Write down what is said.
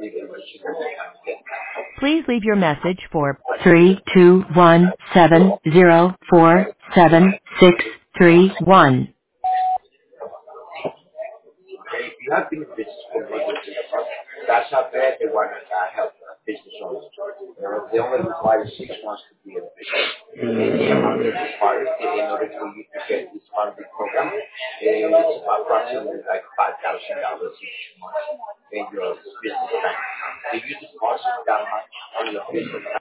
Please leave your message for 32170476631. Okay, if you have been in business for many years in the past, that's how bad they want to help business owners. They only require 6 months to be in business. The amount that required in order for you to get this funding program is approximately like $5,000 each month in your business bank. If you deposit that much on your business